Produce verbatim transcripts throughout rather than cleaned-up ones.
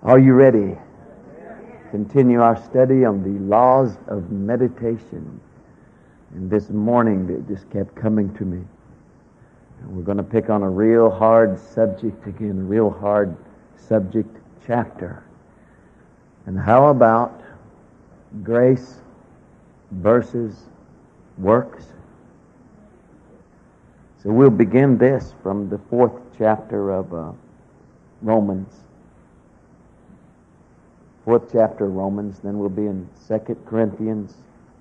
Are you ready? Continue our study on the laws of meditation. And this morning it just kept coming to me. And we're going to pick on a real hard subject again, a real hard subject chapter. And how about grace versus works? So we'll begin this from the fourth chapter of uh, Romans. Fourth chapter of Romans, then we'll be in Second Corinthians,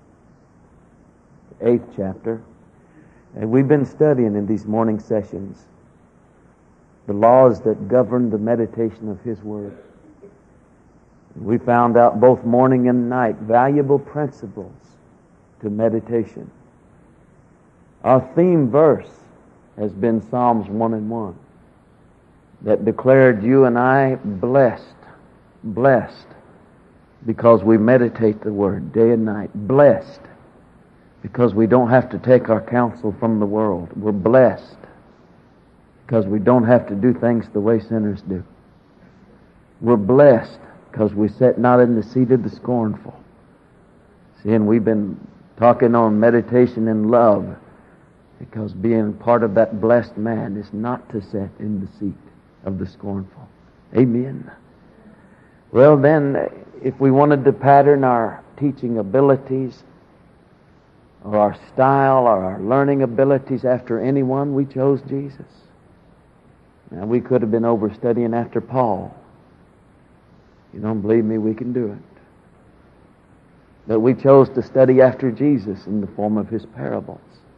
eighth chapter. And we've been studying in these morning sessions the laws that govern the meditation of His Word. We found out both morning and night valuable principles to meditation. Our theme verse has been Psalms one and one that declared you and I blessed, blessed, because we meditate the Word day and night. Blessed, because we don't have to take our counsel from the world. We're blessed, because we don't have to do things the way sinners do. We're blessed, because we sit not in the seat of the scornful. See, and we've been talking on meditation in love, because being part of that blessed man is not to sit in the seat of the scornful. Amen. Well then, if we wanted to pattern our teaching abilities or our style or our learning abilities after anyone, we chose Jesus. Now, we could have been over studying after Paul. You don't believe me, we can do it. But we chose to study after Jesus in the form of His parables.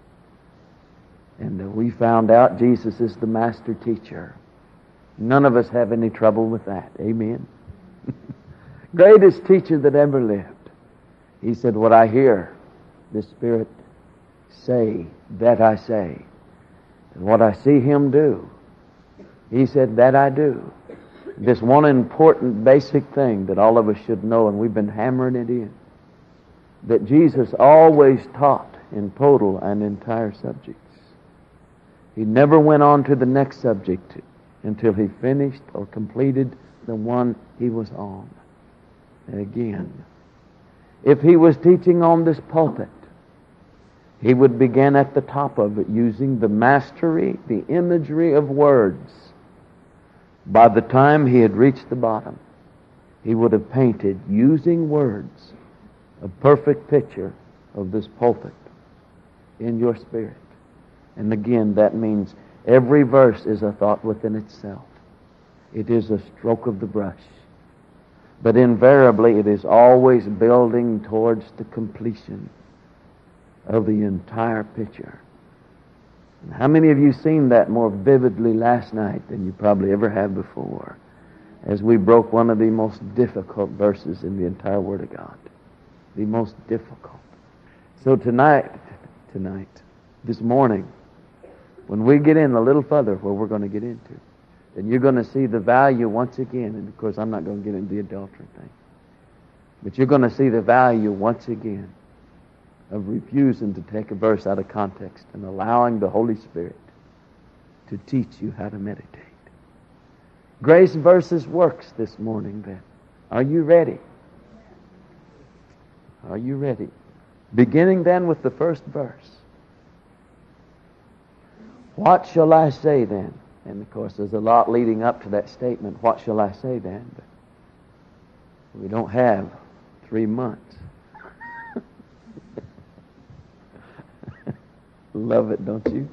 And we found out Jesus is the master teacher. None of us have any trouble with that. Amen. Greatest teacher that ever lived. He said, what I hear the Spirit say, that I say. And what I see Him do, He said, that I do. This one important basic thing that all of us should know, and we've been hammering it in, that Jesus always taught in total and entire subjects. He never went on to the next subject until He finished or completed the one He was on. And again, if He was teaching on this pulpit, He would begin at the top of it using the mastery, the imagery of words. By the time He had reached the bottom, He would have painted, using words, a perfect picture of this pulpit in your spirit. And again, that means every verse is a thought within itself. It is a stroke of the brush. But invariably, it is always building towards the completion of the entire picture. And how many of you seen that more vividly last night than you probably ever have before, as we broke one of the most difficult verses in the entire Word of God? The most difficult. So tonight, tonight, this morning, when we get in a little further where we're going to get into, then you're going to see the value once again. And of course, I'm not going to get into the adultery thing. But you're going to see the value once again of refusing to take a verse out of context and allowing the Holy Spirit to teach you how to meditate. Grace versus works this morning then. Are you ready? Are you ready? Beginning then with the first verse. What shall I say then? And of course, there's a lot leading up to that statement. What shall I say then? But we don't have three months. Love it, don't you?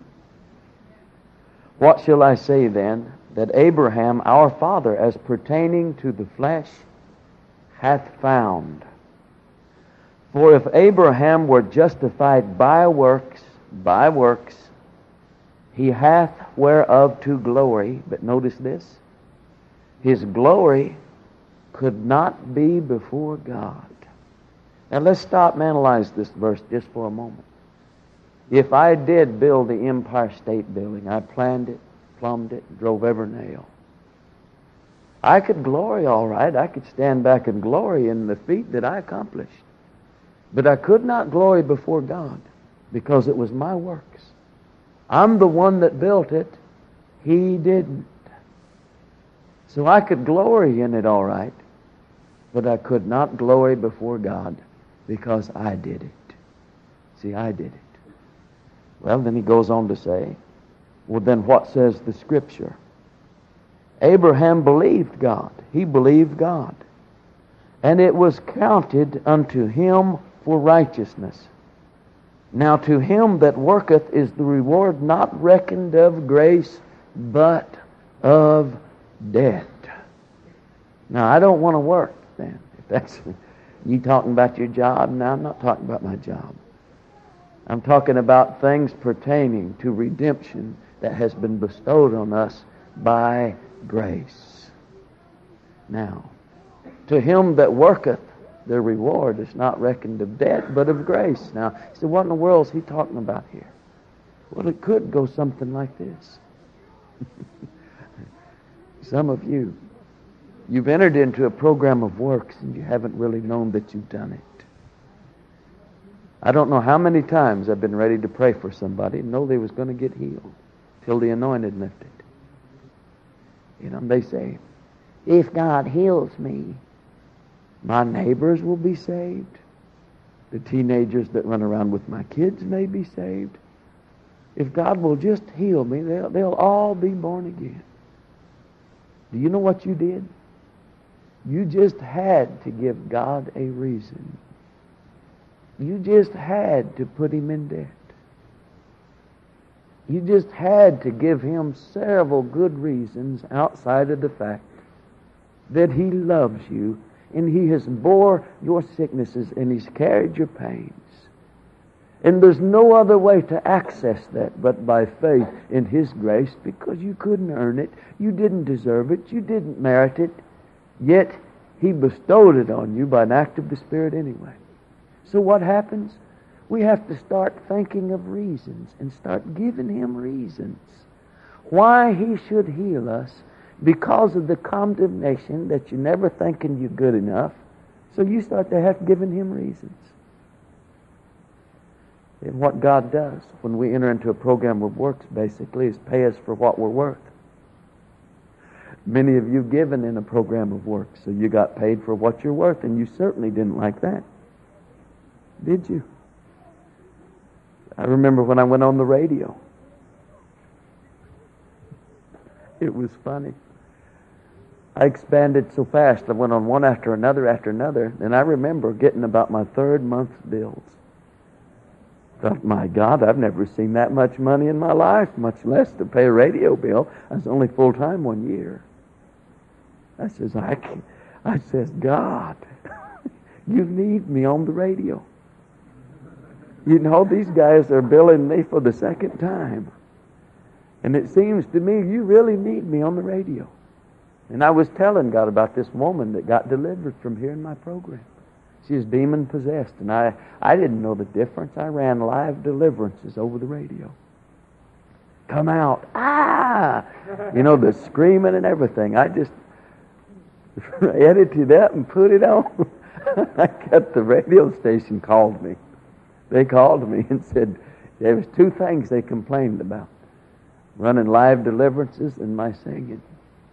What shall I say then? That Abraham, our father, as pertaining to the flesh, hath found. For if Abraham were justified by works, by works, he hath whereof to glory. But notice this. His glory could not be before God. Now let's stop and analyze this verse just for a moment. If I did build the Empire State Building, I planned it, plumbed it, drove every nail, I could glory all right. I could stand back and glory in the feat that I accomplished. But I could not glory before God because it was my works. I'm the one that built it. He didn't. So I could glory in it all right, but I could not glory before God because I did it. See, I did it. Well, then he goes on to say, well, then what says the Scripture? Abraham believed God. He believed God. And it was counted unto him for righteousness. Now to him that worketh is the reward not reckoned of grace, but of debt. Now I don't want to work then. If that's you talking about your job, now I'm not talking about my job. I'm talking about things pertaining to redemption that has been bestowed on us by grace. Now, to him that worketh, the reward is not reckoned of debt, but of grace. Now, you say, what in the world is he talking about here? Well, it could go something like this. Some of you, you've entered into a program of works and you haven't really known that you've done it. I don't know how many times I've been ready to pray for somebody and know they was going to get healed till the anointing lifted. You know, they say, if God heals me, my neighbors will be saved. The teenagers that run around with my kids may be saved. If God will just heal me, they'll, they'll all be born again. Do you know what you did? You just had to give God a reason. You just had to put him in debt. You just had to give him several good reasons outside of the fact that he loves you and he has bore your sicknesses and he's carried your pains. And there's no other way to access that but by faith in his grace, because you couldn't earn it. You didn't deserve it. You didn't merit it. Yet he bestowed it on you by an act of the Spirit anyway. So what happens? We have to start thinking of reasons and start giving him reasons why he should heal us, because of the condemnation that you're never thinking you're good enough. So you start to have giving him reasons. And what God does when we enter into a program of works basically is pay us for what we're worth. Many of you given in a program of works, so you got paid for what you're worth, and you certainly didn't like that. Did you? I remember when I went on the radio. It was funny. I expanded so fast. I went on one after another after another. And I remember getting about my third month's bills. Thought, my God, I've never seen that much money in my life, much less to pay a radio bill. I was only full-time one year. I says, I, can't. I says, God, you need me on the radio. You know, these guys are billing me for the second time. And it seems to me you really need me on the radio. And I was telling God about this woman that got delivered from here in my program. She was demon possessed, and I, I didn't know the difference. I ran live deliverances over the radio. Come out. Ah! You know, the screaming and everything. I just edited up and put it on. I got the radio station called me. They called me and said there was two things they complained about. Running live deliverances and my singing.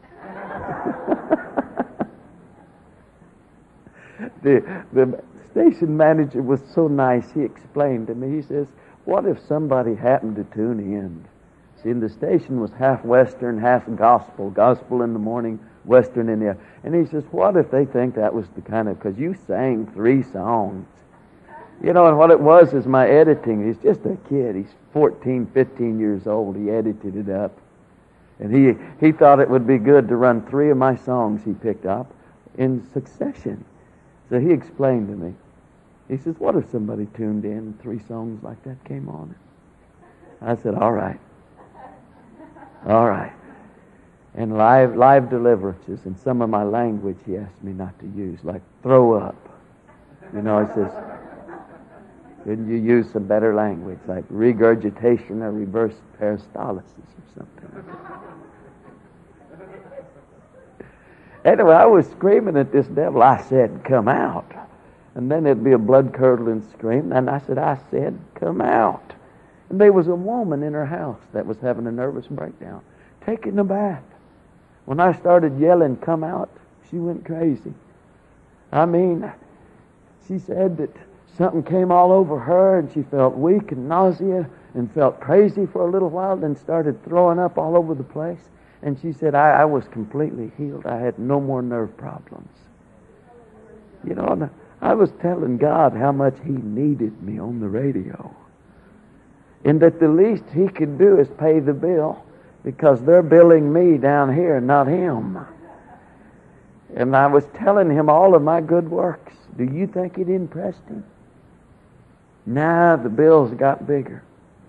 the, the station manager was so nice. He explained to me, he says, what if somebody happened to tune in? See, the station was half Western, half gospel. Gospel in the morning, Western in the afternoon. And he says, what if they think that was the kind of, because you sang three songs. You know, and what it was is my editing. He's just a kid. He's fourteen, fifteen years old. He edited it up. And he, he thought it would be good to run three of my songs he picked up in succession. So he explained to me. He says, what if somebody tuned in and three songs like that came on? I said, all right. All right. And live live deliverances, and some of my language he asked me not to use, like throw up. You know, he says, couldn't you use some better language, like regurgitation or reverse peristalsis or something like that? Anyway, I was screaming at this devil. I said, come out. And then it'd be a blood-curdling scream. And I said, I said, come out. And there was a woman in her house that was having a nervous breakdown, taking a bath. When I started yelling, "Come out," she went crazy. I mean, she said that something came all over her and she felt weak and nausea and felt crazy for a little while, then started throwing up all over the place. And she said, I, I was completely healed. I had no more nerve problems. You know, and I was telling God how much He needed me on the radio. And that the least He could do is pay the bill, because they're billing me down here, not Him. And I was telling Him all of my good works. Do you think it impressed Him? Nah, the bills got bigger.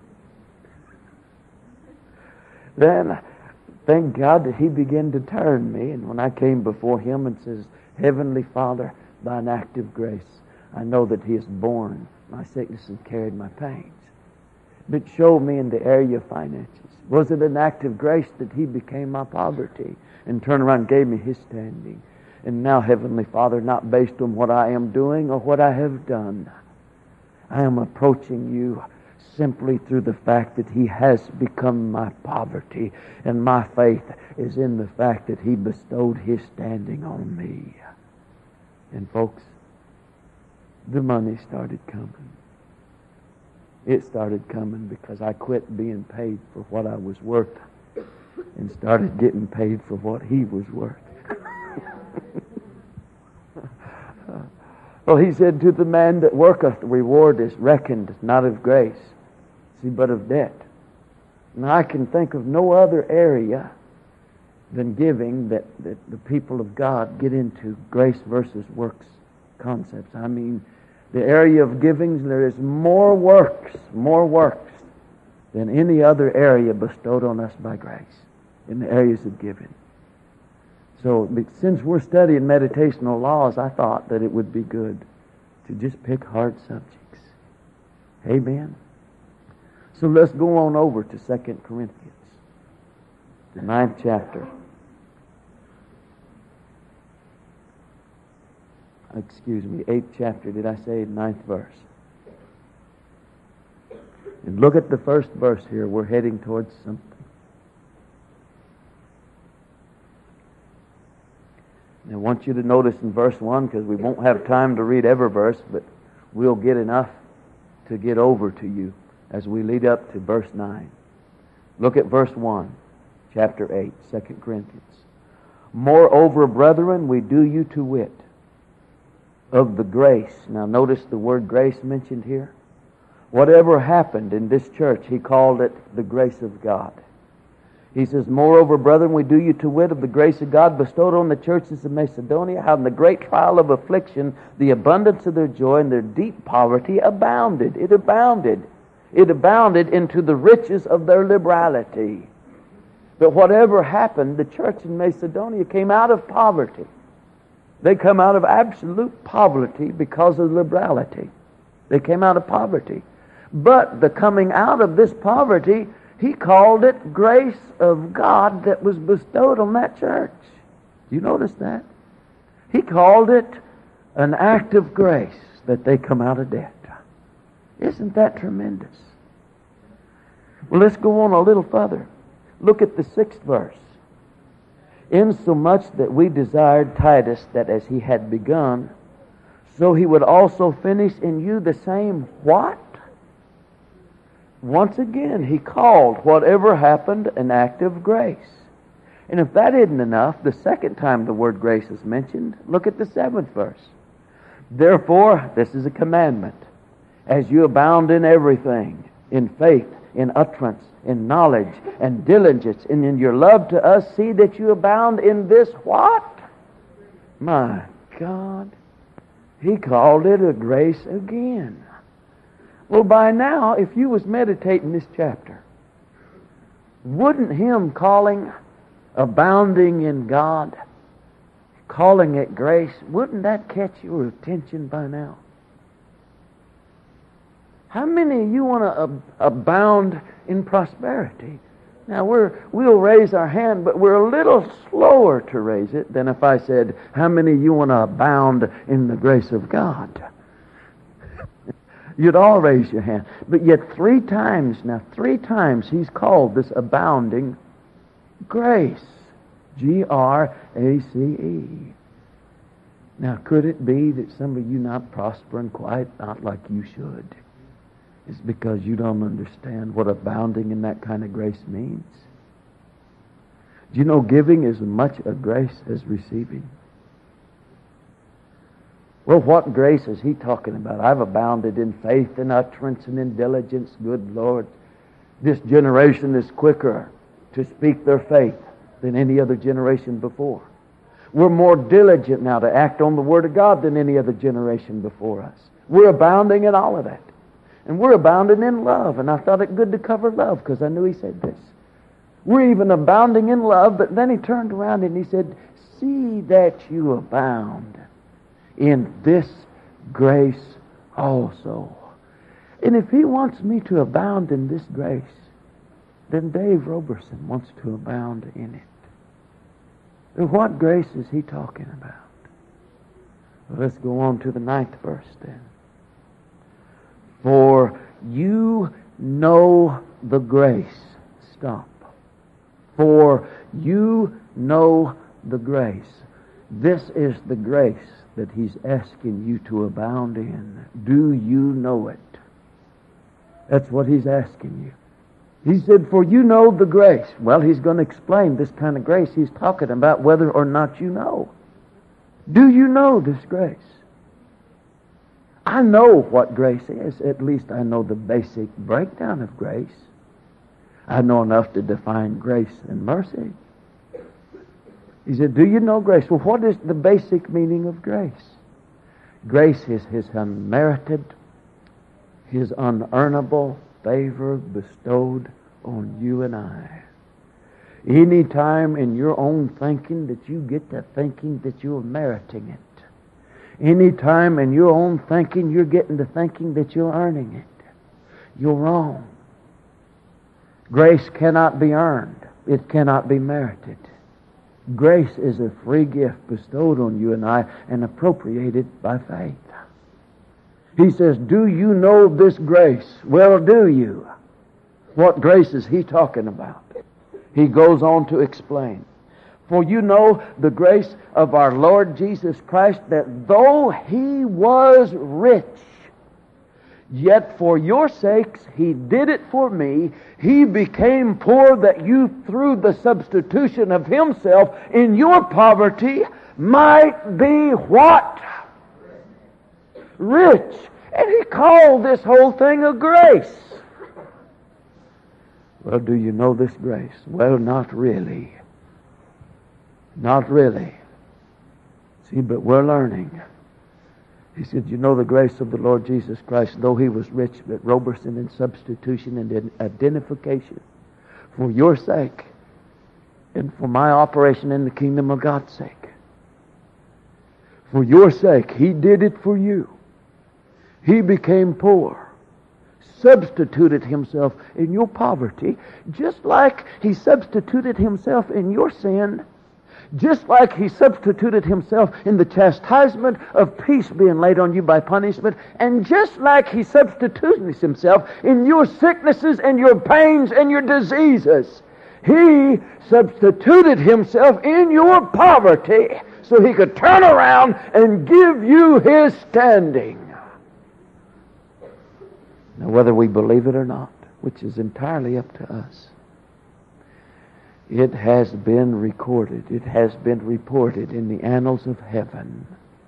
Then, thank God that He began to turn me. And when I came before Him and says, Heavenly Father, by an act of grace, I know that He has borne my sickness and carried my pains. But show me in the area of finances. Was it an act of grace that He became my poverty and turned around and gave me His standing? And now, Heavenly Father, not based on what I am doing or what I have done, I am approaching You simply through the fact that He has become my poverty, and my faith is in the fact that He bestowed His standing on me. And folks, the money started coming. It started coming because I quit being paid for what I was worth and started getting paid for what He was worth. Well, He said, to the man that worketh, the reward is reckoned not of grace, see, but of debt. Now, I can think of no other area than giving that, that the people of God get into grace versus works concepts. I mean, the area of giving, there is more works, more works than any other area bestowed on us by grace in the areas of giving. So, since we're studying meditational laws, I thought that it would be good to just pick hard subjects. Amen? So let's go on over to Second Corinthians, the ninth chapter. Excuse me, eighth chapter. Did I say ninth verse? And look at the first verse here. We're heading towards something. I want you to notice in verse one, because we won't have time to read every verse, but we'll get enough to get over to you as we lead up to verse nine. Look at verse one, chapter eight, Second Corinthians. Moreover, brethren, we do you to wit of the grace. Now notice the word grace mentioned here. Whatever happened in this church, he called it the grace of God. He says, moreover, brethren, we do you to wit of the grace of God bestowed on the churches of Macedonia, how in the great trial of affliction, the abundance of their joy and their deep poverty abounded. It abounded. It abounded into the riches of their liberality. But whatever happened, the church in Macedonia came out of poverty. They come out of absolute poverty because of liberality. They came out of poverty. But the coming out of this poverty, he called it grace of God that was bestowed on that church. Do you notice that? He called it an act of grace that they come out of debt. Isn't that tremendous? Well, let's go on a little further. Look at the sixth verse. Insomuch that we desired Titus that as he had begun, so he would also finish in you the same what? Once again, he called whatever happened an act of grace. And if that isn't enough, the second time the word grace is mentioned, look at the seventh verse. Therefore, this is a commandment, as you abound in everything, in faith, in utterance, in knowledge, and diligence, and in your love to us, see that you abound in this what? My God, he called it a grace again. Well, by now, if you was meditating this chapter, wouldn't him calling abounding in God, calling it grace, wouldn't that catch your attention by now? How many of you want to ab- abound in prosperity? Now, we're, we'll raise our hand, but we're a little slower to raise it than if I said, how many of you want to abound in the grace of God? You'd all raise your hand. But yet three times, now three times he's called this abounding grace. G R A C E. Now, could it be that some of you not prospering quite not like you should? It's because you don't understand what abounding in that kind of grace means. Do you know giving is as much a grace as receiving? Well, what grace is he talking about? I've abounded in faith and utterance and in diligence. Good Lord, this generation is quicker to speak their faith than any other generation before. We're more diligent now to act on the Word of God than any other generation before us. We're abounding in all of that. And we're abounding in love. And I thought it good to cover love because I knew he said this. We're even abounding in love, but then he turned around and he said, see that you abound in this grace also. And if he wants me to abound in this grace, then Dave Roberson wants to abound in it. And what grace is he talking about? Well, let's go on to the ninth verse then. For you know the grace. Stop. For you know the grace. This is the grace that he's asking you to abound in. Do you know it? That's what he's asking you. He said, for you know the grace. Well, he's going to explain this kind of grace he's talking about, whether or not you know. Do you know this grace? I know what grace is. At least I know the basic breakdown of grace. I know enough to define grace and mercy. He said, do you know grace? Well, what is the basic meaning of grace? Grace is his unmerited, his unearnable favor bestowed on you and I. Any time in your own thinking that you get to thinking that you're meriting it. Any time in your own thinking you're getting to thinking that you're earning it. You're wrong. Grace cannot be earned. It cannot be merited. Grace is a free gift bestowed on you and I and appropriated by faith. He says, do you know this grace? Well, do you? What grace is he talking about? He goes on to explain. For you know the grace of our Lord Jesus Christ, that though he was rich, yet for your sakes he did it for me. He became poor that you, through the substitution of himself in your poverty, might be what? Rich. And he called this whole thing a grace. Well, do you know this grace? Well, not really. Not really. See, but we're learning. He said, you know the grace of the Lord Jesus Christ, though he was rich, but Roberson in substitution and in identification for your sake and for my operation in the kingdom of God's sake. For your sake, he did it for you. He became poor, substituted himself in your poverty, just like he substituted himself in your sin, just like he substituted himself in the chastisement of peace being laid on you by punishment, and just like he substituted himself in your sicknesses and your pains and your diseases. He substituted himself in your poverty so he could turn around and give you his standing. Now, whether we believe it or not, which is entirely up to us, it has been recorded, it has been reported in the annals of heaven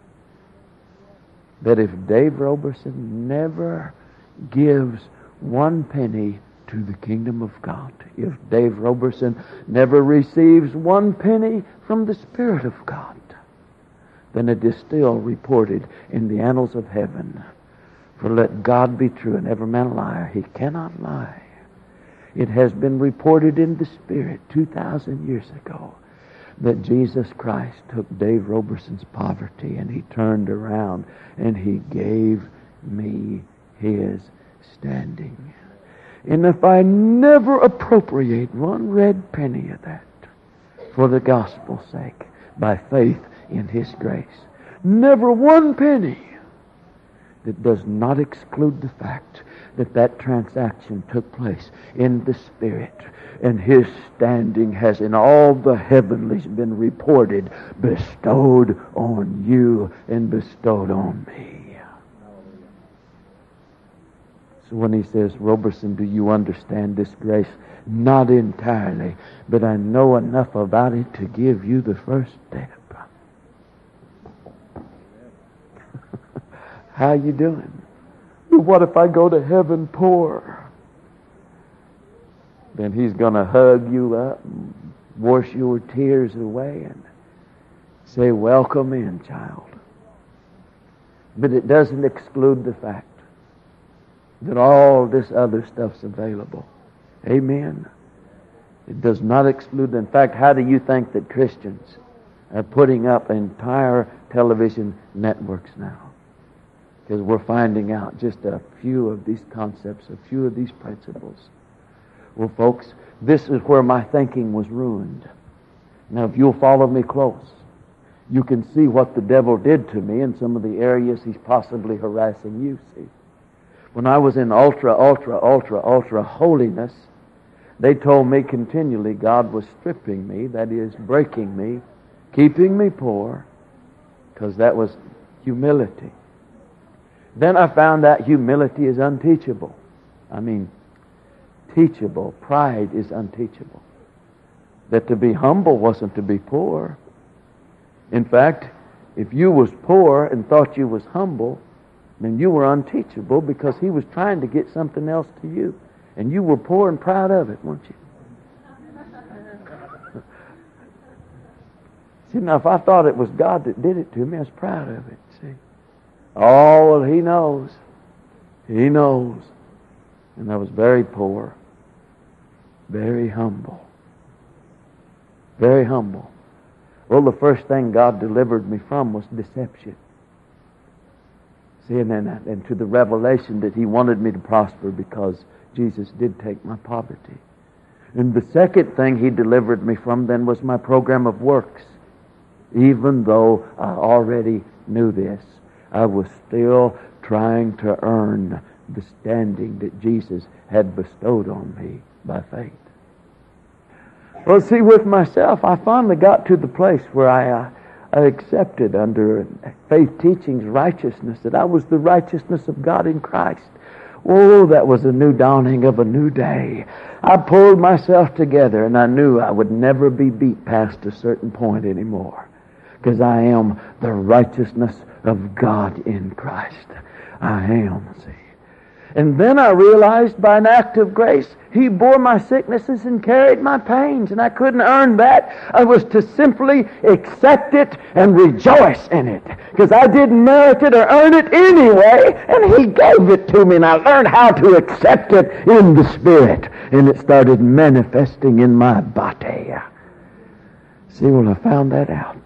that if Dave Roberson never gives one penny to the kingdom of God, if Dave Roberson never receives one penny from the Spirit of God, then it is still reported in the annals of heaven. For let God be true and every man a liar. He cannot lie. It has been reported in the Spirit two thousand years ago that Jesus Christ took Dave Roberson's poverty and he turned around and he gave me his standing. And if I never appropriate one red penny of that for the gospel's sake, by faith in his grace, never one penny, that does not exclude the fact that that transaction took place in the Spirit. And His standing has in all the heavenlies been reported, bestowed on you and bestowed on me. So when he says, Roberson, do you understand this grace? Not entirely, but I know enough about it to give you the first step. How you doing? What if I go to heaven poor? Then He's going to hug you up and wash your tears away and say, welcome in, child. But it doesn't exclude the fact that all this other stuff's available. Amen. It does not exclude. In fact, how do you think that Christians are putting up entire television networks now? Because we're finding out just a few of these concepts, a few of these principles. Well, folks, this is where my thinking was ruined. Now, if you'll follow me close, you can see what the devil did to me in some of the areas he's possibly harassing you, see. When I was in ultra, ultra, ultra, ultra holiness, they told me continually God was stripping me, that is, breaking me, keeping me poor, because that was humility. Then I found out humility is unteachable. I mean, teachable. Pride is unteachable. That to be humble wasn't to be poor. In fact, if you was poor and thought you was humble, then you were unteachable, because he was trying to get something else to you. And you were poor and proud of it, weren't you? See, now if I thought it was God that did it to me, I was proud of it, see. Oh, well, He knows. He knows. And I was very poor. Very humble. Very humble. Well, the first thing God delivered me from was deception. See, and then and to the revelation that He wanted me to prosper because Jesus did take my poverty. And the second thing He delivered me from then was my program of works. Even though I already knew this, I was still trying to earn the standing that Jesus had bestowed on me by faith. Well, see, with myself, I finally got to the place where I... Uh, I accepted under faith teaching's righteousness that I was the righteousness of God in Christ. Oh, that was a new dawning of a new day. I pulled myself together and I knew I would never be beat past a certain point anymore, because I am the righteousness of God in Christ. I am, see. And then I realized by an act of grace, He bore my sicknesses and carried my pains, and I couldn't earn that. I was to simply accept it and rejoice in it, because I didn't merit it or earn it anyway, and He gave it to me, and I learned how to accept it in the Spirit, and it started manifesting in my body. See, well, I found that out,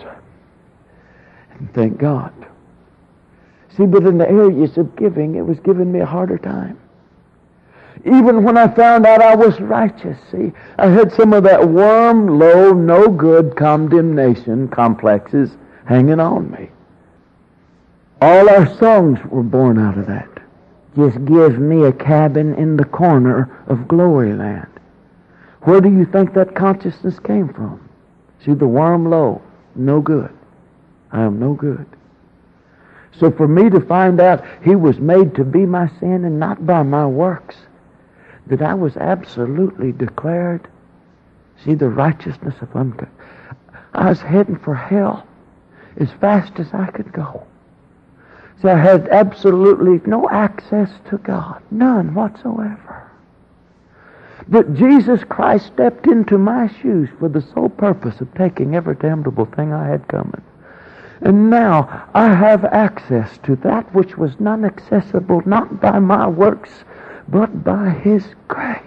and thank God. See, but in the areas of giving, it was giving me a harder time. Even when I found out I was righteous, see, I had some of that worm, low, no good condemnation complexes hanging on me. All our songs were born out of that. Just give me a cabin in the corner of glory land. Where do you think that consciousness came from? See, the worm, low, no good. I am no good. So for me to find out He was made to be my sin and not by my works, that I was absolutely declared, see, the righteousness of ungodly. I was heading for hell as fast as I could go. See, I had absolutely no access to God, none whatsoever. But Jesus Christ stepped into my shoes for the sole purpose of taking every damnable thing I had coming. And now I have access to that which was not accessible, not by my works, but by His grace.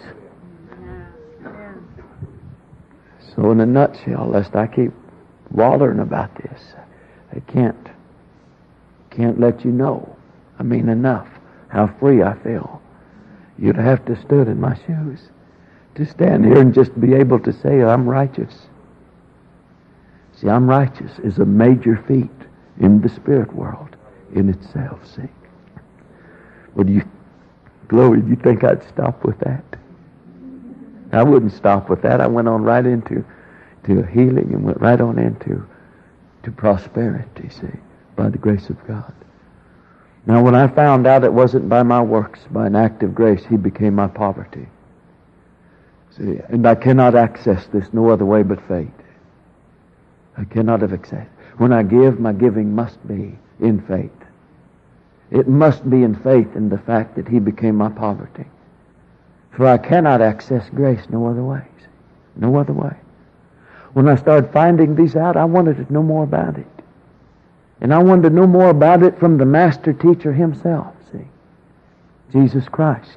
So in a nutshell, lest I keep wallering about this, I can't, can't let you know, I mean enough, how free I feel. You'd have to stood in my shoes to stand here and just be able to say I'm righteous. See, I'm righteous is a major feat in the spirit world in itself, see. Well, do you, Glory, do you think I'd stop with that? I wouldn't stop with that. I went on right into to healing and went right on into to prosperity, see, by the grace of God. Now, when I found out it wasn't by my works, by an act of grace, He became my poverty. See, and I cannot access this no other way but faith. I cannot have access. When I give, my giving must be in faith. It must be in faith in the fact that He became my poverty. For I cannot access grace no other way. No other way. When I started finding these out, I wanted to know more about it. And I wanted to know more about it from the master teacher himself, see, Jesus Christ.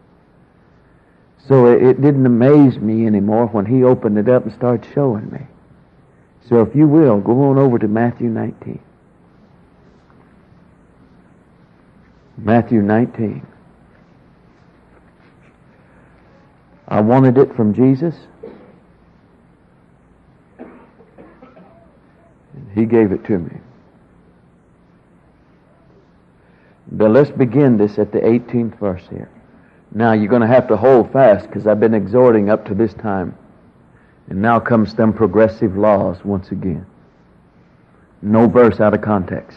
So it, it didn't amaze me anymore when He opened it up and started showing me. So if you will, go on over to Matthew nineteen. Matthew nineteen. I wanted it from Jesus. And He gave it to me. But let's begin this at the eighteenth verse here. Now you're going to have to hold fast because I've been exhorting up to this time. And now comes them progressive laws once again. No verse out of context.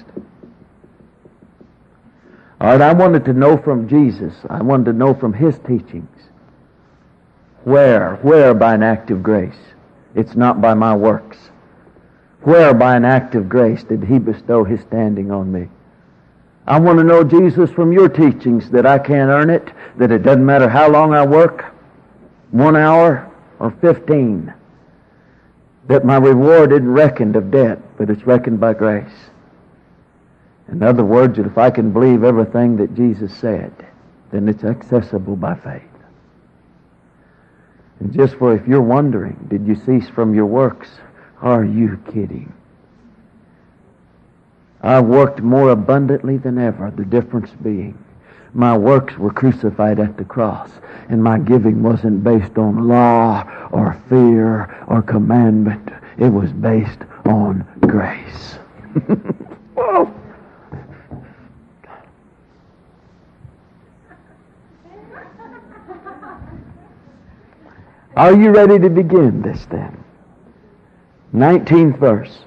All right, I wanted to know from Jesus. I wanted to know from His teachings. Where? Where by an act of grace? It's not by my works. Where by an act of grace did He bestow His standing on me? I want to know, Jesus, from your teachings that I can't earn it, that it doesn't matter how long I work, one hour or fifteen, that my reward isn't reckoned of debt, but it's reckoned by grace. In other words, that if I can believe everything that Jesus said, then it's accessible by faith. And just for if you're wondering, did you cease from your works? Are you kidding? I worked more abundantly than ever, the difference being my works were crucified at the cross, and my giving wasn't based on law or fear or commandment. It was based on grace. Whoa! Are you ready to begin this then? nineteenth verse.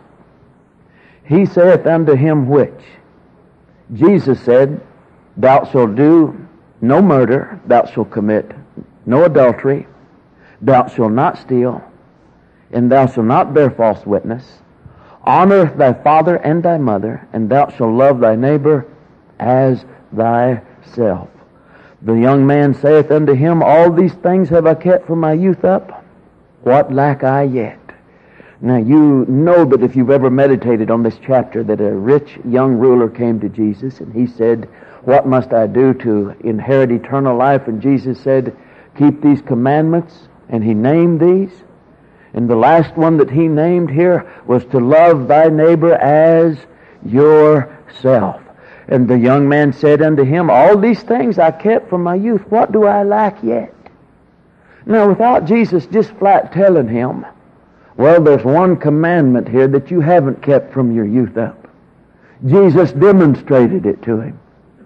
He saith unto him which? Jesus said, Thou shalt do no murder, thou shalt commit no adultery, thou shalt not steal, and thou shalt not bear false witness. Honor thy father and thy mother, and thou shalt love thy neighbor as thyself. The young man saith unto him, All these things have I kept from my youth up. What lack I yet? Now you know that if you've ever meditated on this chapter, that a rich young ruler came to Jesus and he said, What must I do to inherit eternal life? And Jesus said, Keep these commandments. And he named these. And the last one that he named here was to love thy neighbor as yourself. And the young man said unto him, All these things I kept from my youth. What do I lack yet? Now without Jesus just flat telling him, well, there's one commandment here that you haven't kept from your youth up. Jesus demonstrated it to him.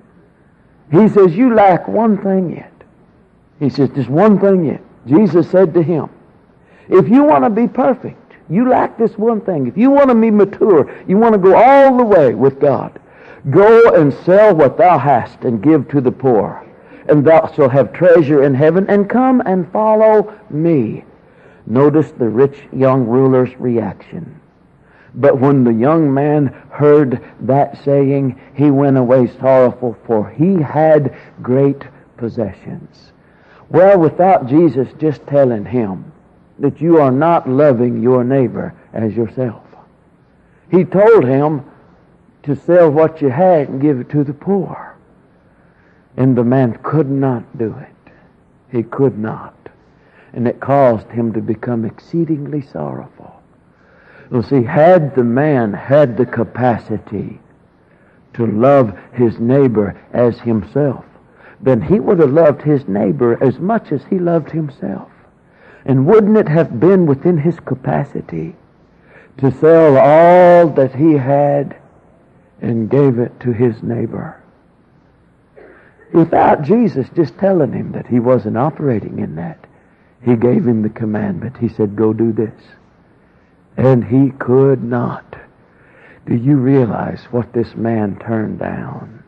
He says, you lack one thing yet. He says, just one thing yet. Jesus said to him, if you want to be perfect, you lack this one thing. If you want to be mature, you want to go all the way with God, go and sell what thou hast and give to the poor, and thou shalt have treasure in heaven, and come and follow me. Notice the rich young ruler's reaction. But when the young man heard that saying, he went away sorrowful, for he had great possessions. Well, without Jesus just telling him that you are not loving your neighbor as yourself, he told him to sell what you had and give it to the poor. And the man could not do it. He could not. And it caused him to become exceedingly sorrowful. You see, had the man had the capacity to love his neighbor as himself, then he would have loved his neighbor as much as he loved himself. And wouldn't it have been within his capacity to sell all that he had and gave it to his neighbor? Without Jesus just telling him that he wasn't operating in that, he gave him the commandment. He said, go do this. And he could not. Do you realize what this man turned down?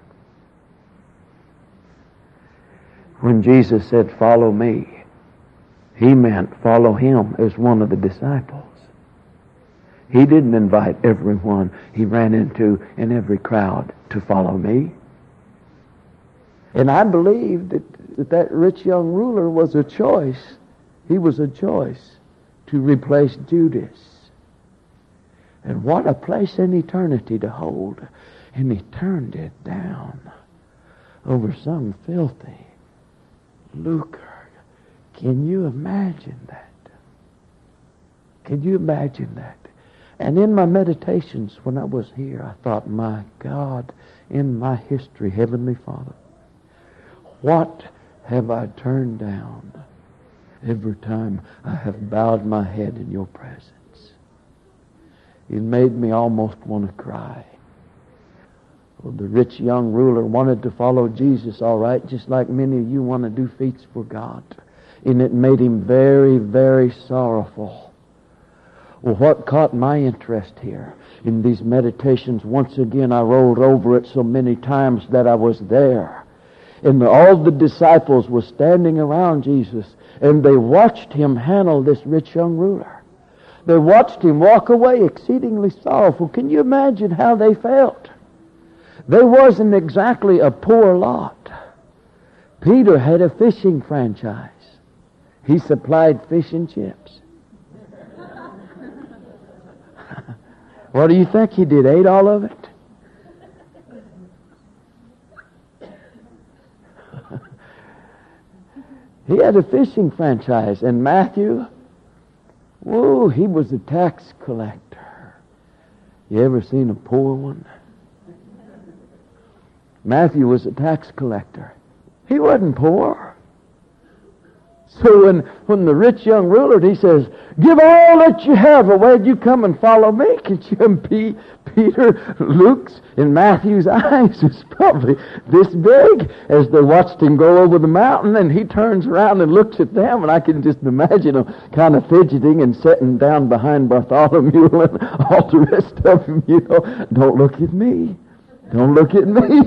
When Jesus said, follow me, he meant follow him as one of the disciples. He didn't invite everyone he ran into in every crowd to follow me. And I believe that, that that rich young ruler was a choice. He was a choice to replace Judas. And what a place in eternity to hold. And he turned it down over some filthy lucre. Can you imagine that? Can you imagine that? And in my meditations when I was here, I thought, my God, in my history, Heavenly Father, what have I turned down every time I have bowed my head in your presence? It made me almost want to cry. Well, the rich young ruler wanted to follow Jesus, all right, just like many of you want to do feats for God. And it made him very, very sorrowful. Well, what caught my interest here in these meditations, once again I rolled over it so many times that I was there. And all the disciples were standing around Jesus, and they watched him handle this rich young ruler. They watched him walk away exceedingly sorrowful. Can you imagine how they felt? They wasn't exactly a poor lot. Peter had a fishing franchise. He supplied fish and chips. What do you think he did? Ate all of it? He had a fishing franchise. And Matthew, whoa, he was a tax collector. You ever seen a poor one? Matthew was a tax collector. He wasn't poor. So when, when the rich young ruler, he says, give all that you have away and you come and follow me. Can you and Peter, Luke's, and Matthew's eyes was probably this big as they watched him go over the mountain, and he turns around and looks at them, and I can just imagine him kind of fidgeting and sitting down behind Bartholomew and all the rest of them, you know. Don't look at me. Don't look at me.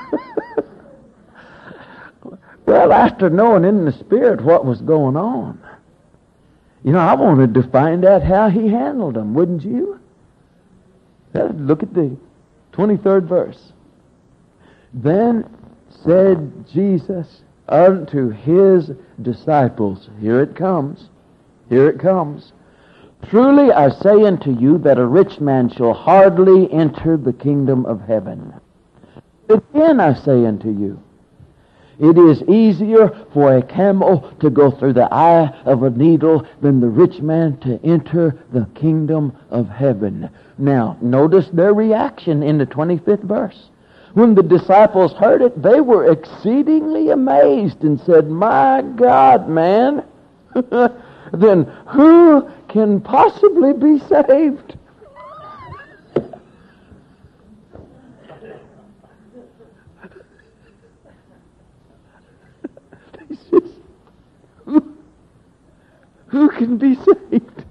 Well, after knowing in the Spirit what was going on, you know, I wanted to find out how he handled them, wouldn't you? Look at the twenty-third verse. Then said Jesus unto his disciples, here it comes, here it comes. Truly I say unto you that a rich man shall hardly enter the kingdom of heaven. Again I say unto you, it is easier for a camel to go through the eye of a needle than the rich man to enter the kingdom of heaven. Now, notice their reaction in the twenty-fifth verse. When the disciples heard it, they were exceedingly amazed and said, my God, man, then who can possibly be saved? Who can be saved?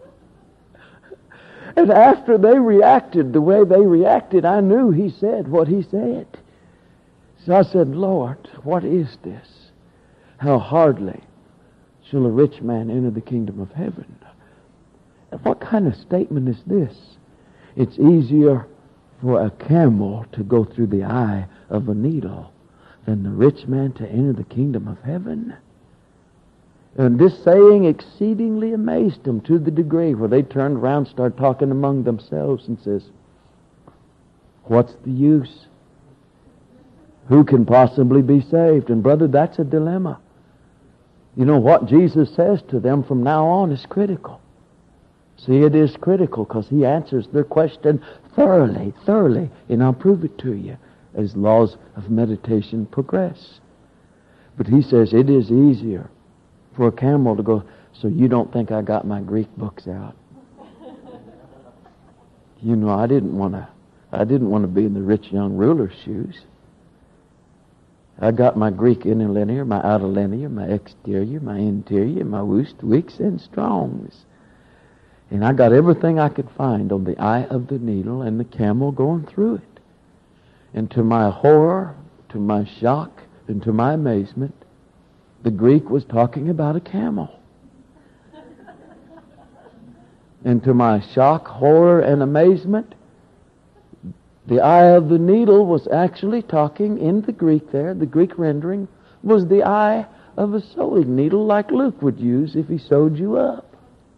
And after they reacted the way they reacted, I knew he said what he said. So I said, Lord, what is this? How hardly shall a rich man enter the kingdom of heaven? And what kind of statement is this? It's easier for a camel to go through the eye of a needle than the rich man to enter the kingdom of heaven. And this saying exceedingly amazed them to the degree where they turned around, started talking among themselves and says, what's the use? Who can possibly be saved? And brother, that's a dilemma. You know what Jesus says to them from now on is critical. See, it is critical because he answers their question thoroughly, thoroughly. And I'll prove it to you as laws of meditation progress. But he says it is easier for a camel to go, so you don't think I got my Greek books out? You know, I didn't want to I didn't want to be in the rich young ruler's shoes. I got my Greek interlinear, my outerlinear, my exterior, my interior, my woost, weeks, and strongs. And I got everything I could find on the eye of the needle and the camel going through it. And to my horror, to my shock, and to my amazement, the Greek was talking about a camel. And to my shock, horror, and amazement, the eye of the needle was actually talking in the Greek there. The Greek rendering was the eye of a sewing needle like Luke would use if he sewed you up.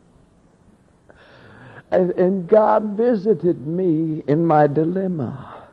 And, and God visited me in my dilemma.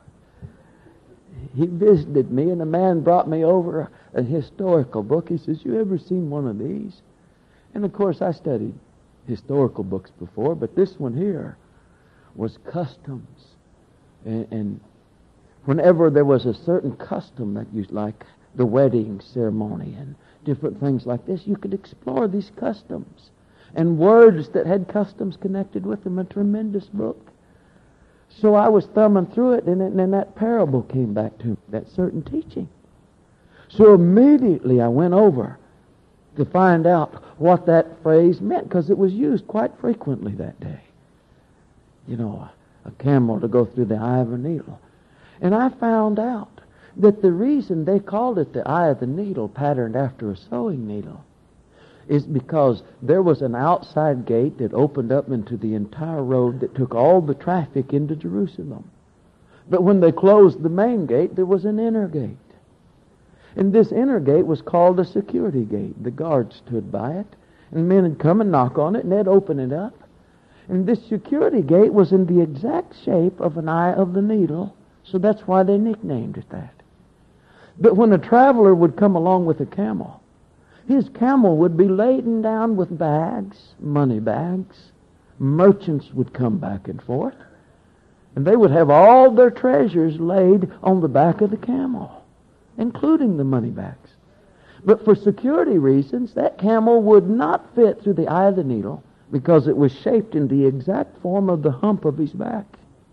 He visited me, and a man brought me over a, a historical book. He says, "You ever seen one of these?" And of course I studied historical books before, but this one here was customs. And, and whenever there was a certain custom that you like the wedding ceremony and different things like this, you could explore these customs. And words that had customs connected with them, a tremendous book. So I was thumbing through it, and then that parable came back to me, that certain teaching. So immediately I went over to find out what that phrase meant, because it was used quite frequently that day. You know, a, a camel to go through the eye of a needle. And I found out that the reason they called it the eye of the needle, patterned after a sewing needle, is because there was an outside gate that opened up into the entire road that took all the traffic into Jerusalem. But when they closed the main gate, there was an inner gate. And this inner gate was called a security gate. The guards stood by it, and men would come and knock on it, and they'd open it up. And this security gate was in the exact shape of an eye of the needle, so that's why they nicknamed it that. But when a traveler would come along with a camel, his camel would be laden down with bags, money bags. Merchants would come back and forth, and they would have all their treasures laid on the back of the camel, including the money bags. But for security reasons, that camel would not fit through the eye of the needle because it was shaped in the exact form of the hump of his back.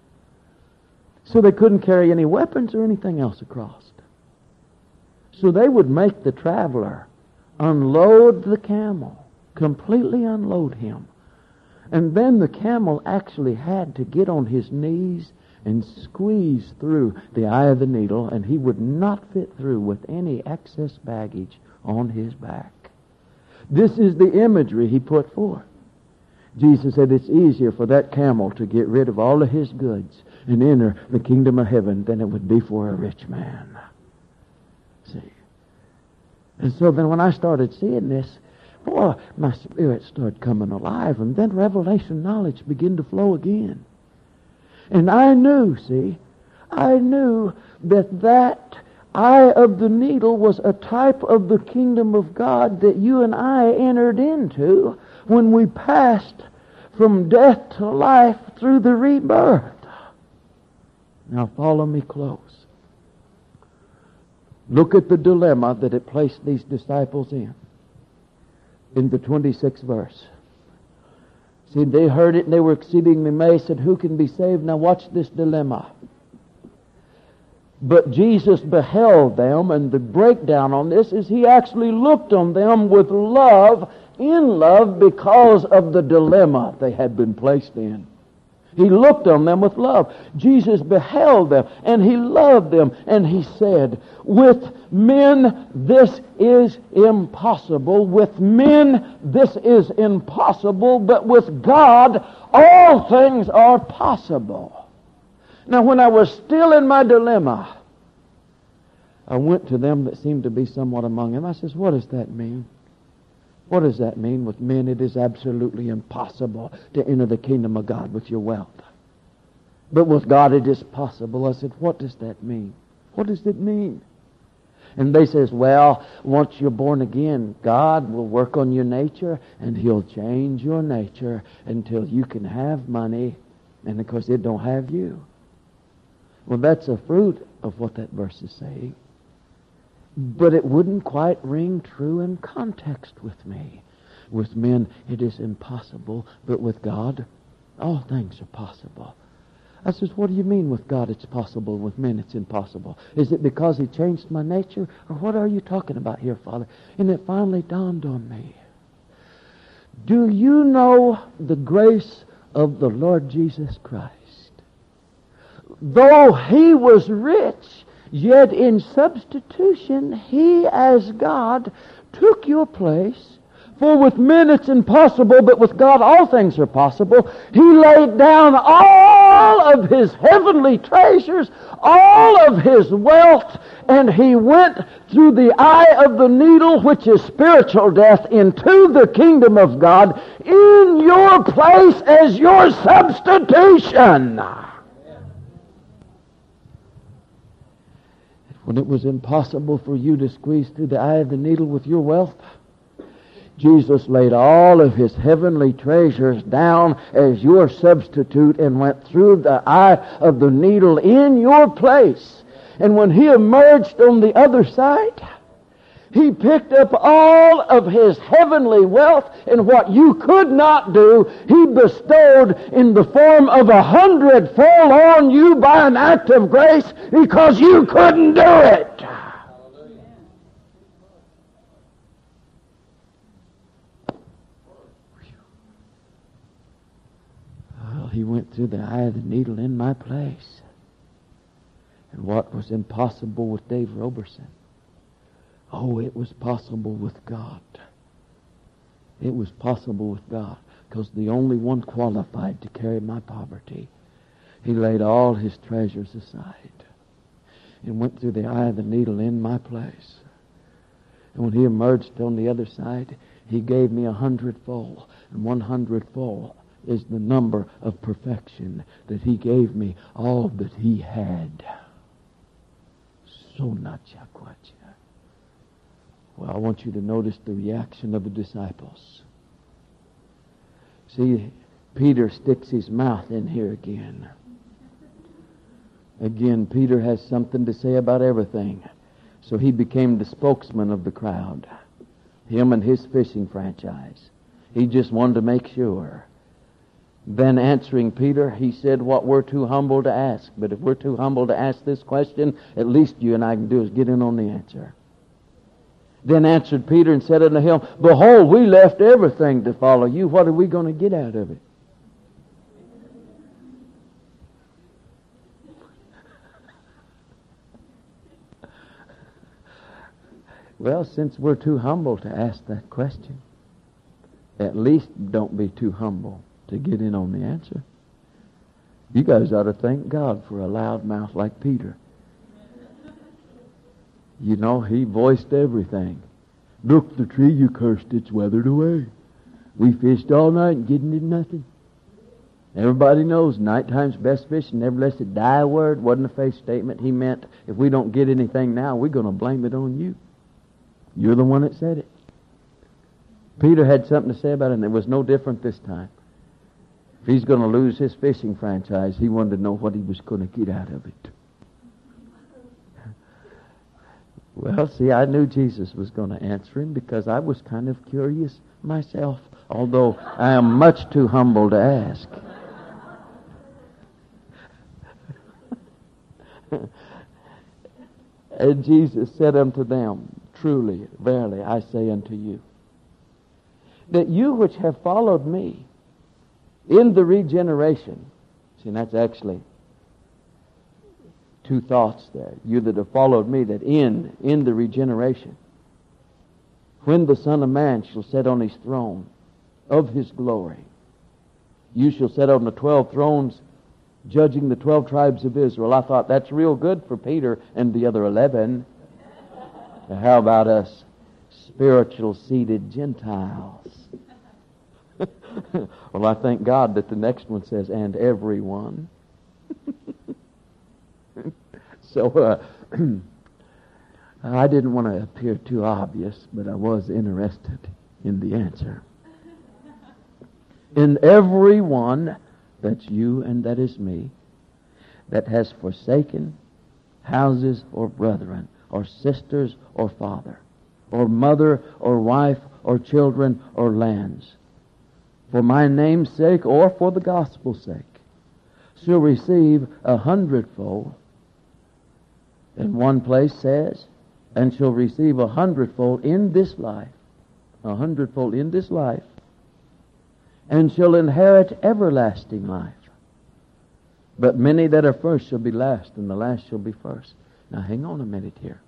So they couldn't carry any weapons or anything else across. So they would make the traveler unload the camel, completely unload him. And then the camel actually had to get on his knees and squeeze through the eye of the needle, and he would not fit through with any excess baggage on his back. This is the imagery he put forth. Jesus said it's easier for that camel to get rid of all of his goods and enter the kingdom of heaven than it would be for a rich man. See? And so then when I started seeing this, boy, my spirit started coming alive, and then revelation knowledge began to flow again. And I knew, see, I knew that that eye of the needle was a type of the kingdom of God that you and I entered into when we passed from death to life through the rebirth. Now follow me close. Look at the dilemma that it placed these disciples in. In the twenty-sixth verse. See, they heard it and they were exceedingly amazed, said, "Who can be saved?" Now watch this dilemma. But Jesus beheld them, and the breakdown on this is he actually looked on them with love, in love, because of the dilemma they had been placed in. He looked on them with love. Jesus beheld them, and he loved them, and he said, "With men this is impossible. With men this is impossible, but with God all things are possible." Now when I was still in my dilemma, I went to them that seemed to be somewhat among them. I says, "What does that mean? What does that mean? With men it is absolutely impossible to enter the kingdom of God with your wealth. But with God it is possible." I said, "What does that mean? What does it mean?" And they says, "Well, once you're born again, God will work on your nature, and he'll change your nature until you can have money, and of course it don't have you." Well, that's a fruit of what that verse is saying. But it wouldn't quite ring true in context with me. With men, it is impossible, but with God, all things are possible. I says, what do you mean with God it's possible, with men it's impossible? Is it because He changed my nature? Or what are you talking about here, Father? And it finally dawned on me. Do you know the grace of the Lord Jesus Christ? Though He was rich, yet in substitution He as God took your place. For with men it's impossible, but with God all things are possible. He laid down all of His heavenly treasures, all of His wealth, and He went through the eye of the needle, which is spiritual death, into the kingdom of God in your place as your substitution. When it was impossible for you to squeeze through the eye of the needle with your wealth, Jesus laid all of His heavenly treasures down as your substitute and went through the eye of the needle in your place. And when He emerged on the other side, He picked up all of His heavenly wealth, and what you could not do, He bestowed in the form of a hundredfold on you by an act of grace because you couldn't do it. Well, He went through the eye of the needle in my place. And what was impossible with Dave Roberson, oh, it was possible with God. It was possible with God, because the only one qualified to carry my poverty, He laid all His treasures aside and went through the eye of the needle in my place. And when He emerged on the other side, He gave me a hundredfold, and one hundredfold is the number of perfection that He gave me, all that He had. So not Yakwacha. Well, I want you to notice the reaction of the disciples. See, Peter sticks his mouth in here again. Again, Peter has something to say about everything. So he became the spokesman of the crowd. Him and his fishing franchise. He just wanted to make sure. Then answering Peter, he said what we're too humble to ask. But if we're too humble to ask this question, at least you and I can do is get in on the answer. Then answered Peter and said unto him, Behold, we left everything to follow you. What are we going to get out of it? Well, since we're too humble to ask that question, at least don't be too humble to get in on the answer. You guys ought to thank God for a loud mouth like Peter. You know, he voiced everything. Look, the tree you cursed, it's weathered away. We fished all night and didn't get nothing. Everybody knows nighttime's best fishing. Never lets it die a word. Wasn't a faith statement. He meant, if we don't get anything now, we're going to blame it on you. You're the one that said it. Peter had something to say about it, and it was no different this time. If he's going to lose his fishing franchise, he wanted to know what he was going to get out of it. Well, see, I knew Jesus was going to answer him because I was kind of curious myself, although I am much too humble to ask. And Jesus said unto them, Truly, verily, I say unto you, that you which have followed me in the regeneration, see, that's actually two thoughts there. You that have followed me, that in, in the regeneration, when the Son of Man shall sit on his throne of his glory, you shall sit on the twelve thrones, judging the twelve tribes of Israel. I thought that's real good for Peter and the other eleven. How about us spiritual seated Gentiles? Well, I thank God that the next one says, and everyone. So, uh, I didn't want to appear too obvious, but I was interested in the answer. In every one, that's you and that is me, that has forsaken houses or brethren, or sisters or father, or mother or wife or children or lands, for my name's sake or for the gospel's sake, shall receive a hundredfold. And one place says, and shall receive a hundredfold in this life, a hundredfold in this life, and shall inherit everlasting life. But many that are first shall be last, and the last shall be first. Now hang on a minute here.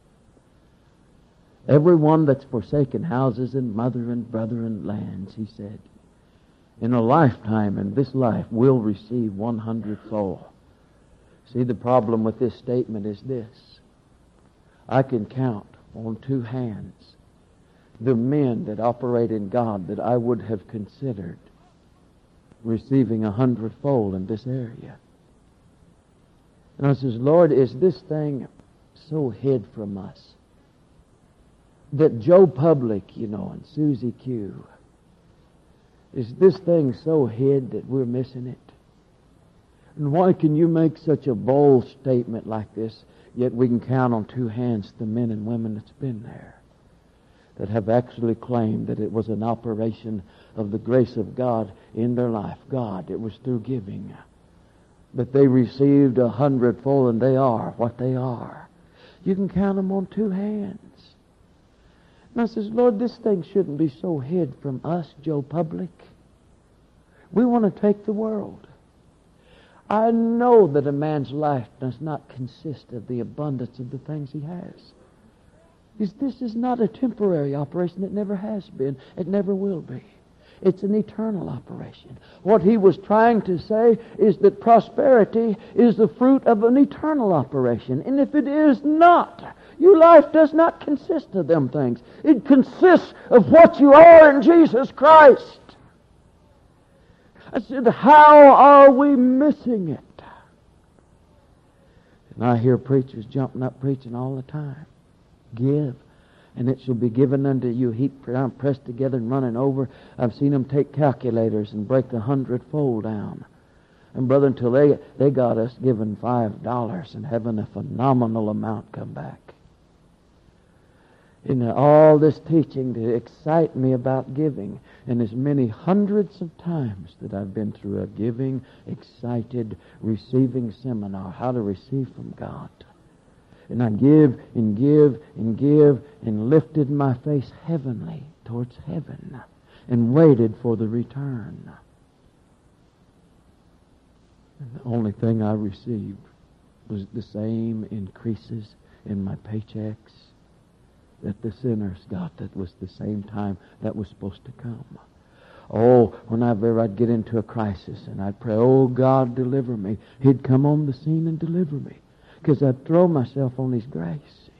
Everyone that's forsaken houses and mother and brother and lands, he said, in a lifetime, in this life, will receive one hundredfold. See, the problem with this statement is this. I can count on two hands the men that operate in God that I would have considered receiving a hundredfold in this area. And I says, Lord, is this thing so hid from us that Joe Public, you know, and Susie Q, is this thing so hid that we're missing it? And why can you make such a bold statement like this, yet we can count on two hands the men and women that's been there, that have actually claimed that it was an operation of the grace of God in their life. God, it was through giving. But they received a hundredfold, and they are what they are. You can count them on two hands. And I says, Lord, this thing shouldn't be so hid from us, Joe Public. We want to take the world. I know that a man's life does not consist of the abundance of the things he has. Because this is not a temporary operation. It never has been. It never will be. It's an eternal operation. What he was trying to say is that prosperity is the fruit of an eternal operation. And if it is not, your life does not consist of them things. It consists of what you are in Jesus Christ. I said, how are we missing it? And I hear preachers jumping up preaching all the time. Give, and it shall be given unto you, heaped down, pressed together, and running over. I've seen them take calculators and break the hundredfold down. And brother, until they, they got us giving five dollars and having a phenomenal amount come back. In all this teaching to excite me about giving, and as many hundreds of times that I've been through a giving, excited, receiving seminar, how to receive from God. And I give and give and give and lifted my face heavenly towards heaven and waited for the return. And the only thing I received was the same increases in my paychecks that the sinners got. That was the same time that was supposed to come. Oh, whenever I'd get into a crisis and I'd pray, oh God, deliver me, He'd come on the scene and deliver me. Because I'd throw myself on His grace.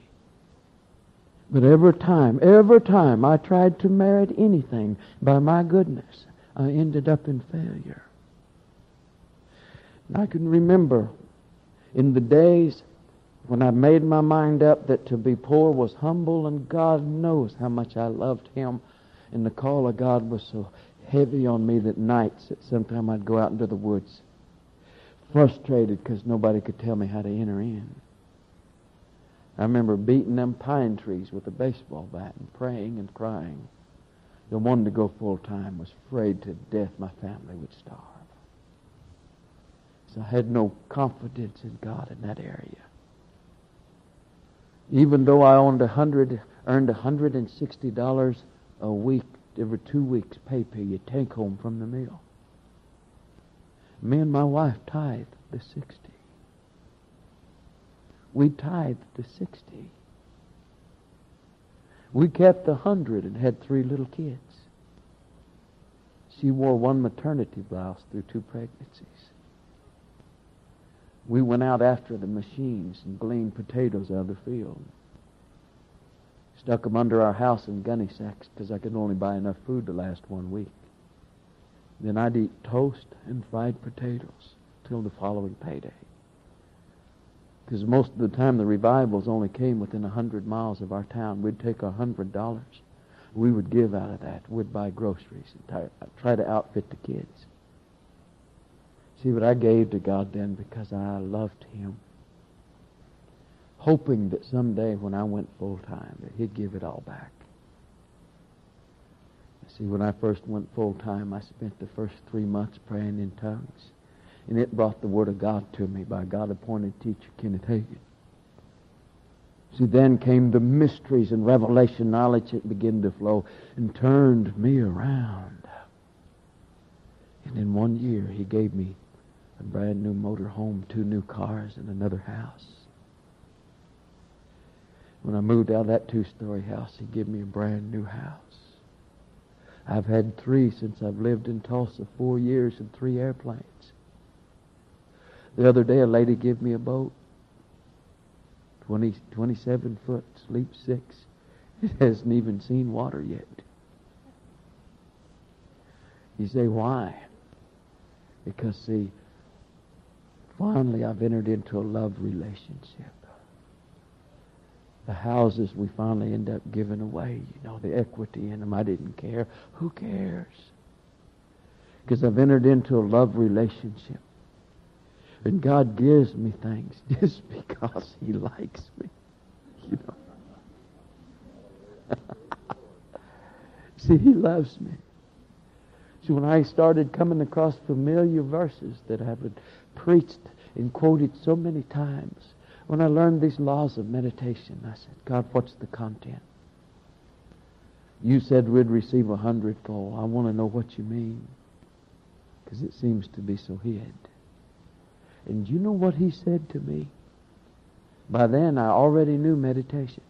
But every time, every time I tried to merit anything by my goodness, I ended up in failure. And I can remember in the days when I made my mind up that to be poor was humble, and God knows how much I loved Him, and the call of God was so heavy on me that nights that sometime I'd go out into the woods frustrated because nobody could tell me how to enter in. I remember beating them pine trees with a baseball bat and praying and crying. The one to go full time was afraid to death my family would starve. So I had no confidence in God in that area. Even though I owned a hundred, earned one hundred sixty dollars a week, every two weeks pay period, take home from the mill. Me and my wife tithed the sixty. We tithed the sixty. We kept the hundred and had three little kids. She wore one maternity blouse through two pregnancies. We went out after the machines and gleaned potatoes out of the field. Stuck them under our house in gunny sacks because I could only buy enough food to last one week. Then I'd eat toast and fried potatoes till the following payday. Because most of the time the revivals only came within a hundred miles of our town. We'd take a hundred dollars. We would give out of that. We'd buy groceries and try to outfit the kids. See, what I gave to God then because I loved Him, hoping that someday when I went full time that He'd give it all back. See, when I first went full time, I spent the first three months praying in tongues. And it brought the Word of God to me by God-appointed teacher Kenneth Hagin. See, then came the mysteries and revelation knowledge that began to flow and turned me around. And in one year, he gave me a brand new motor home, two new cars, and another house. When I moved out of that two-story house, he gave me a brand new house. I've had three since I've lived in Tulsa, four years and three airplanes. The other day, a lady gave me a boat. twenty, twenty-seven foot, sleep six. It hasn't even seen water yet. You say, why? Because, see, finally I've entered into a love relationship. The houses we finally end up giving away, you know, the equity in them, I didn't care. Who cares? Because I've entered into a love relationship. And God gives me things just because He likes me. You know. See, He loves me. See, when I started coming across familiar verses that I had preached and quoted so many times, when I learned these laws of meditation, I said, God, what's the content? You said we'd receive a hundredfold. I want to know what you mean, because it seems to be so hid. And you know what He said to me? By then, I already knew meditation.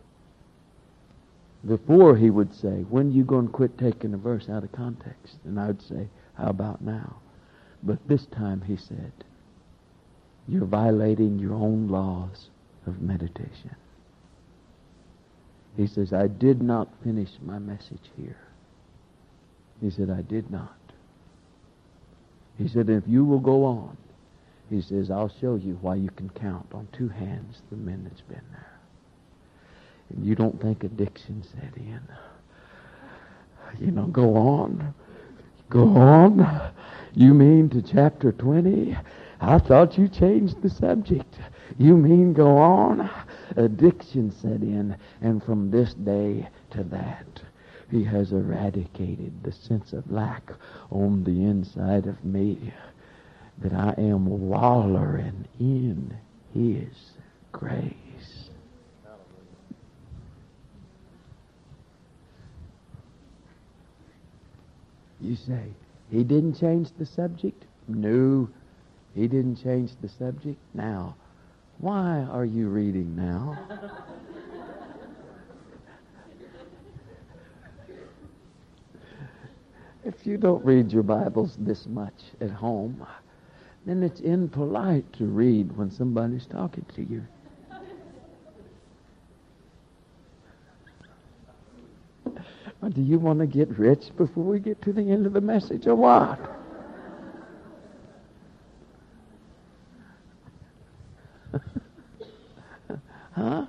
Before, He would say, when you going to quit taking a verse out of context? And I would say, how about now? But this time, He said, you're violating your own laws of meditation. He says, I did not finish my message here. He said, I did not. He said, if you will go on, He says, I'll show you why you can count on two hands the men that's been there. And you don't think addiction set in. You know, go on. Go on. You mean to chapter twenty? I thought you changed the subject. You mean go on? Addiction set in, and from this day to that, He has eradicated the sense of lack on the inside of me, that I am wallowing in His grace. You say, He didn't change the subject? No, He didn't change the subject. Now, why are you reading now? If you don't read your Bibles this much at home, then it's impolite to read when somebody's talking to you. Or do you want to get rich before we get to the end of the message, or what? Huh?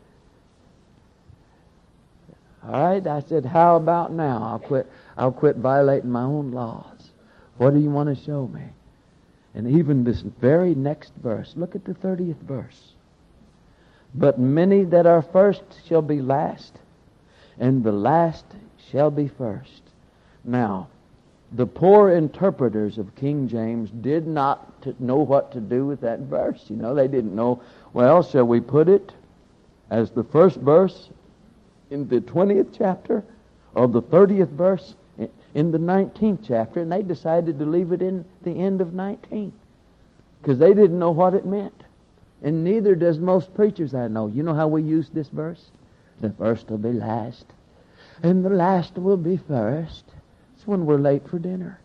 All right, I said, how about now? I'll quit, I'll quit violating my own laws. What do you want to show me? And even this very next verse, look at the thirtieth verse. But many that are first shall be last, and the last shall be first. Now, the poor interpreters of King James did not to know what to do with that verse. You know, they didn't know, well, shall we put it as the first verse in the twentieth chapter, or the thirtieth verse in the nineteenth chapter? And they decided to leave it in the end of nineteen, because they didn't know what it meant. And neither does most preachers I know. You know how we use this verse? The first will be last, and the last will be first. It's when we're late for dinner.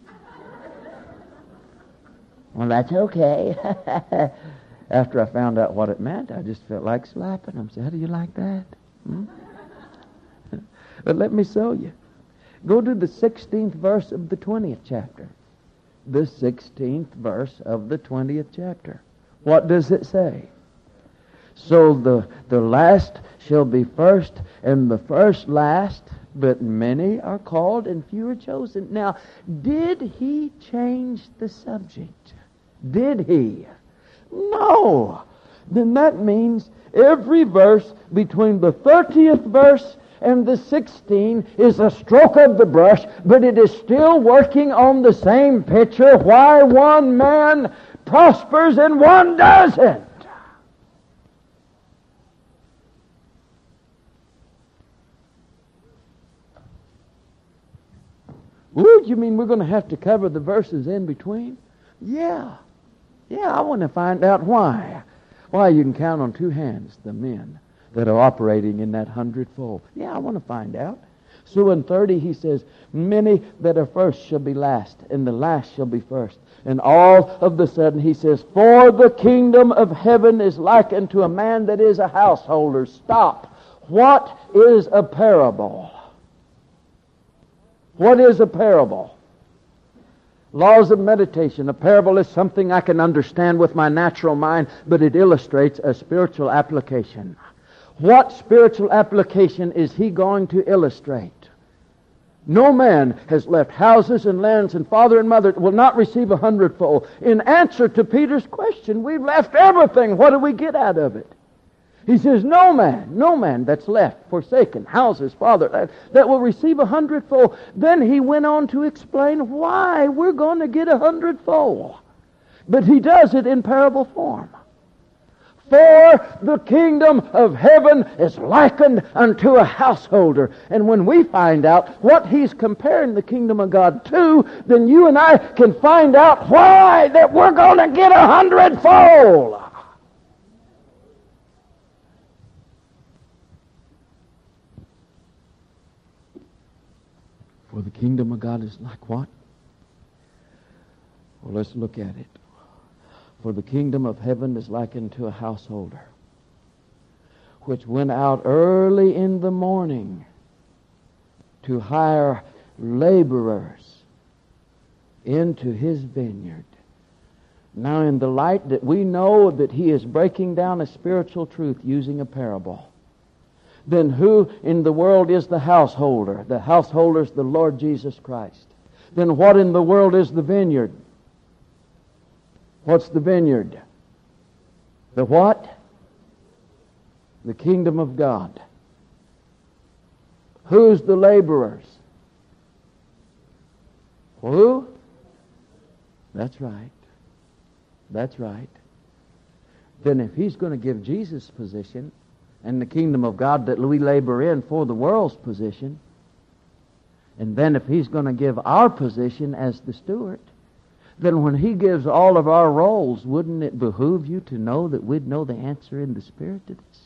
Well, that's okay. After I found out what it meant, I just felt like slapping them. Say, how do you like that? Hmm? But let me show you. Go to the sixteenth verse of the twentieth chapter. The sixteenth verse of the twentieth chapter. What does it say? So the, the last shall be first, and the first last, but many are called and few are chosen. Now, did He change the subject? Did He? No. Then that means every verse between the thirtieth verse and the sixteen is a stroke of the brush, but it is still working on the same picture, why one man prospers and one doesn't. Would you mean we're going to have to cover the verses in between? Yeah. Yeah, I want to find out why. Why you can count on two hands the men that are operating in that hundredfold. Yeah, I want to find out. So in thirty he says, many that are first shall be last, and the last shall be first. And all of the sudden he says, for the kingdom of heaven is like unto a man that is a householder. Stop. What is a parable? What is a parable? Laws of meditation. A parable is something I can understand with my natural mind, but it illustrates a spiritual application. What spiritual application is he going to illustrate? No man has left houses and lands and father and mother will not receive a hundredfold. In answer to Peter's question, we've left everything. What do we get out of it? He says, no man, no man that's left, forsaken, houses, father, that, that will receive a hundredfold. Then he went on to explain why we're going to get a hundredfold. But he does it in parable form. For the kingdom of heaven is likened unto a householder. And when we find out what he's comparing the kingdom of God to, then you and I can find out why that we're going to get a hundredfold. For the kingdom of God is like what? Well, let's look at it. For the kingdom of heaven is like unto a householder, which went out early in the morning to hire laborers into his vineyard. Now, in the light that we know that he is breaking down a spiritual truth using a parable, then who in the world is the householder? The householder is the Lord Jesus Christ. Then what in the world is the vineyard? What's the vineyard? The what? The kingdom of God. Who's the laborers? Who? That's right. That's right. Then if he's going to give Jesus' position and the kingdom of God that we labor in for the world's position, and then if he's going to give our position as the steward, then when he gives all of our roles, wouldn't it behoove you to know that we'd know the answer in the Spirit to this?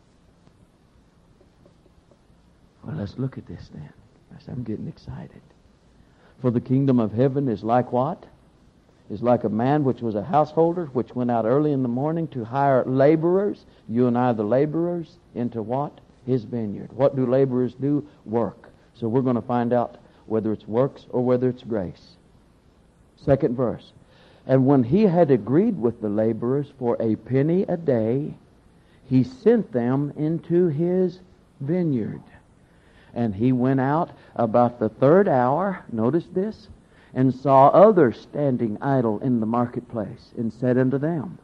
Well, let's look at this then. I'm getting excited. For the kingdom of heaven is like what? Is like a man which was a householder, which went out early in the morning to hire laborers. You and I are the laborers into what? His vineyard. What do laborers do? Work. So we're going to find out whether it's works or whether it's grace. Second verse. And when he had agreed with the laborers for a penny a day, he sent them into his vineyard. And he went out about the third hour, notice this, and saw others standing idle in the marketplace, and said unto them,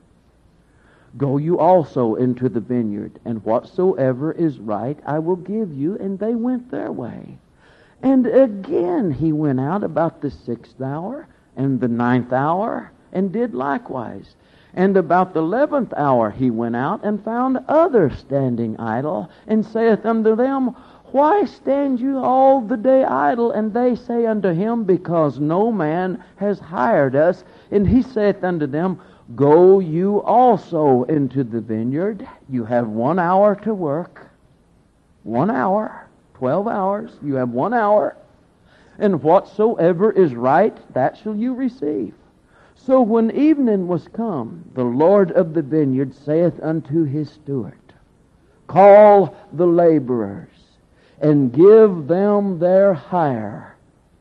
Go you also into the vineyard, and whatsoever is right I will give you. And they went their way. And again he went out about the sixth hour, and the ninth hour, and did likewise. And about the eleventh hour he went out, and found others standing idle, and saith unto them, Why stand you all the day idle? And they say unto him, Because no man has hired us. And he saith unto them, Go you also into the vineyard. You have one hour to work. One hour. Twelve hours. You have one hour. And whatsoever is right, that shall you receive. So when evening was come, the Lord of the vineyard saith unto his steward, Call the laborers, and give them their hire,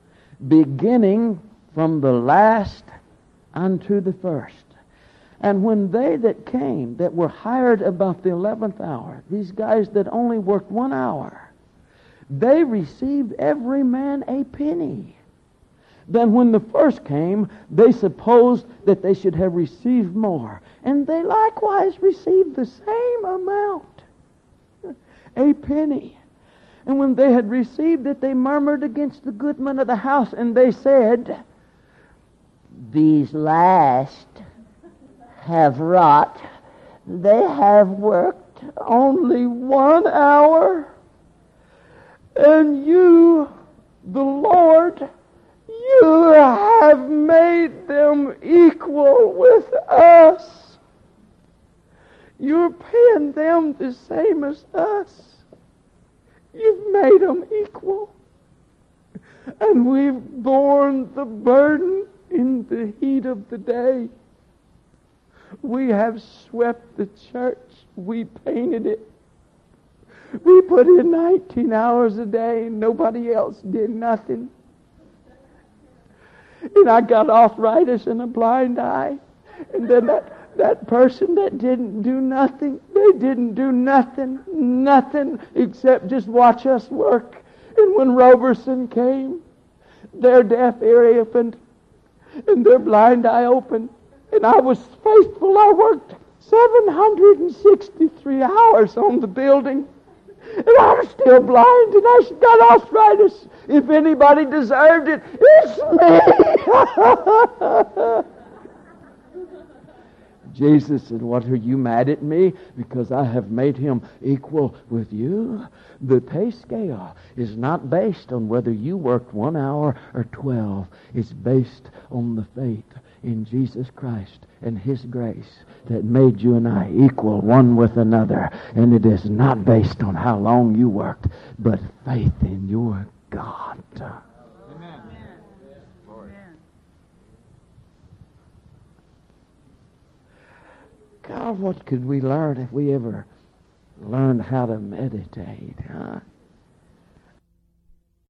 beginning from the last unto the first. And when they that came, that were hired about the eleventh hour, these guys that only worked one hour, they received every man a penny. Then when the first came, they supposed that they should have received more. And they likewise received the same amount, a penny. And when they had received it, they murmured against the goodman of the house, and they said, these last have wrought. They have worked only one hour, and you, the Lord, you have made them equal with us. You're paying them the same as us. You've made them equal. And we've borne the burden in the heat of the day. We have swept the church. We painted it. We put in nineteen hours a day. Nobody else did nothing. And I got arthritis and a blind eye. And then that, that person that didn't do nothing, they didn't do nothing, nothing except just watch us work. And when Roberson came, their deaf ear opened and their blind eye opened. And I was faithful. I worked seven hundred sixty-three hours on the building. And I'm still blind and I got arthritis. If anybody deserved it, it's me. Jesus said, what, are you mad at me because I have made him equal with you? The pay scale is not based on whether you worked one hour or twelve. It's based on the faith in Jesus Christ and his grace that made you and I equal one with another. And it is not based on how long you worked, but faith in your God. Amen. God, what could we learn if we ever learned how to meditate, huh?